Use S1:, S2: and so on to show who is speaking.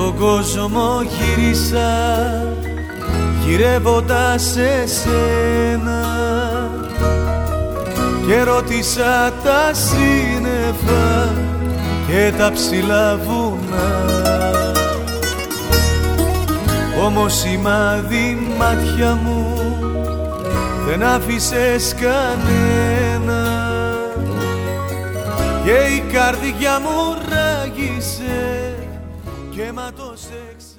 S1: τον κόσμο γύρισα γυρεύοντας εσένα και ρώτησα τα σύννεφα και τα ψηλά βουνά, όμως σημάδι μάτια μου δεν άφησες κανένα και η καρδιά μου ράγισε και ματώσεξε.